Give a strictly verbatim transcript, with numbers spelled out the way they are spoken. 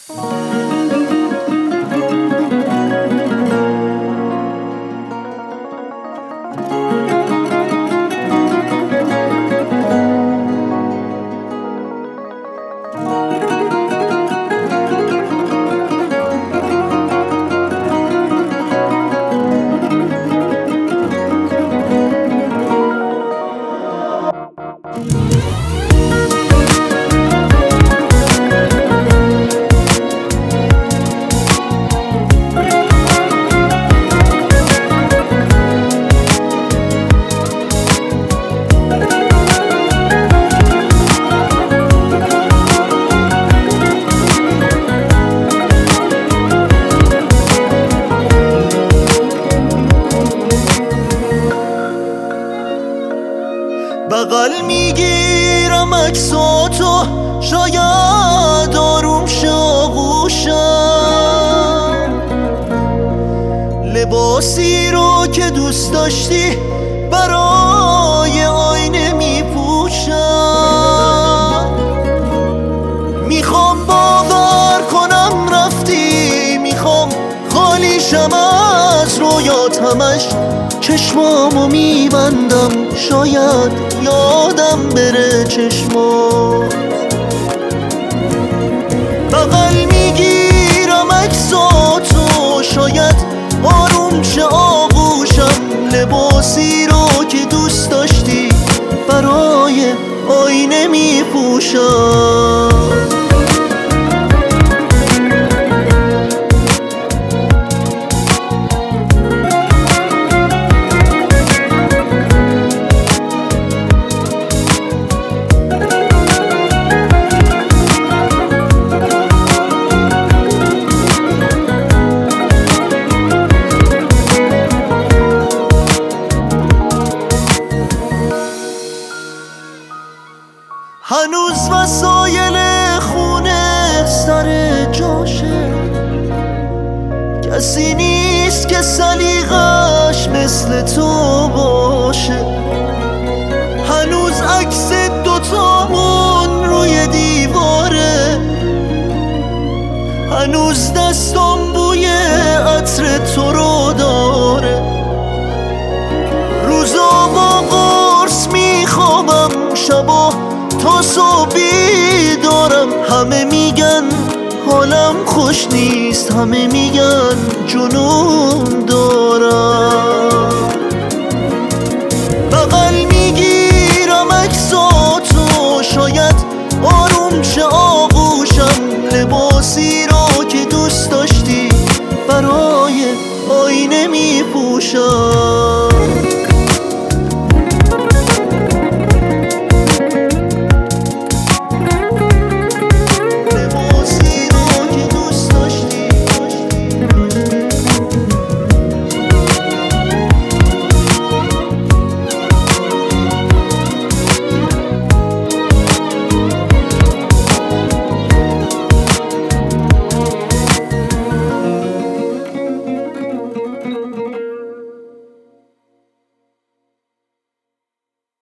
بغل میگیرم عکساتو شاید آروم شه آغوشم، لباسی رو که دوست داشتی برای آینه میپوشم. میخوام باور کنم رفتی، میخوام خالی شم از رویات، همش چشمامو میبندم شاید یادم بره چشمات. بغل میگیرم عکساتو شاید آروم شه آغوشم، لباسی رو که دوست داشتی برای آینه میپوشم. هنوز وسایل خونه سر جاشه، کسی نیست که سلیقش مثل تو باشه. هنوز عکس دوتامون روی دیواره، هنوز دستام بوی عطر تو رو داره. روزا با قرص میخوابم، شبا تا صبح بیدارم. همه میگن حالم خوش نیست، همه میگن جنون دارم. بغل میگیرم عکساتو شاید